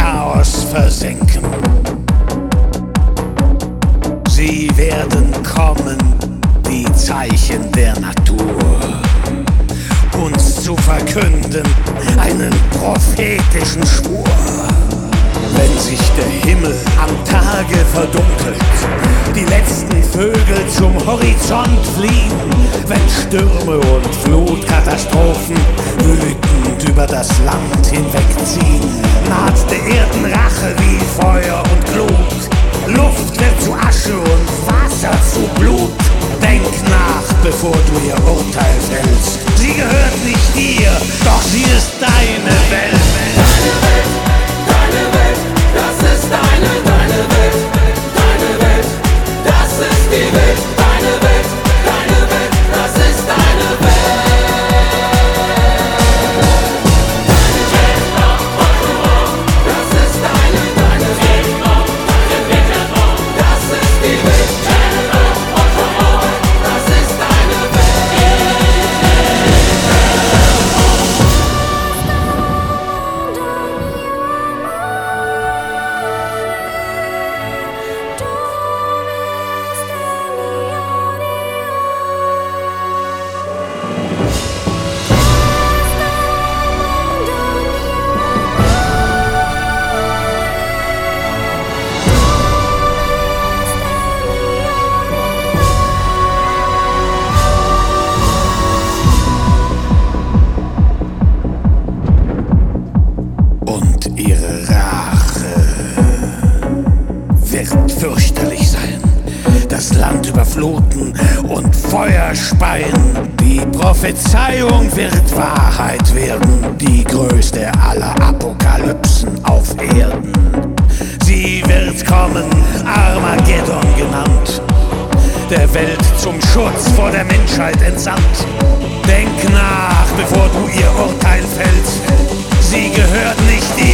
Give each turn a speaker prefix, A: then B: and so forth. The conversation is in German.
A: Chaos versenken. Sie werden kommen, die Zeichen der Natur, uns zu verkünden, einen prophetischen Schwur. Wenn sich der Himmel am Tage verdunkelt, die letzten Vögel zum Horizont fliehen, wenn Stürme und Flutkatastrophen wütend über das Land hinwegziehen, naht der Erden Rache wie Feuer und Glut. Luft wird zu Asche und Wasser zu Blut. Denk nach, bevor du ihr Urteil fällst. Sie gehört nicht dir, doch sie ist deine Welt.
B: Deine Welt, deine Welt, das ist deine Welt. Deine Welt, das ist die Welt. Deine Welt, das ist deine Welt. Das ist deine Welt. Das ist die Welt. Das ist deine
A: Und ihre Rache wird fürchterlich sein. Das Land überfluten und Feuer speien. Die Prophezeiung wird Wahrheit werden, die größte aller Apokalypsen auf Erden. Sie wird kommen, Armageddon genannt, der Welt zum Schutz vor der Menschheit entsandt. Denk nach, bevor du ihr Urteil fällst. Sie gehört nicht dir.